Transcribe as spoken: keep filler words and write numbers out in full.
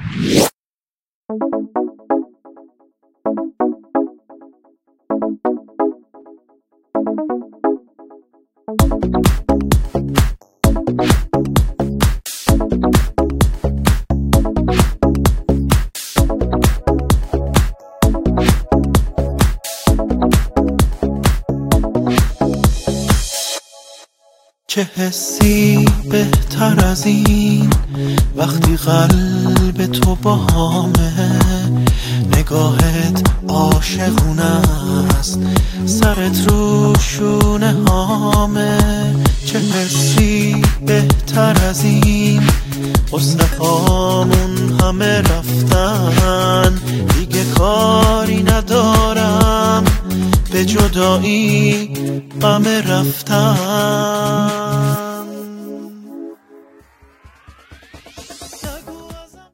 چه حسی بهتر از این وقتی قلب تو باهامه، نگاهت عاشقونه است، سرت رو شونه هامه. چه حسی بهتر از این حسن هامون همه رفتن، دیگه کاری ندارم به جدایی غم رفتن.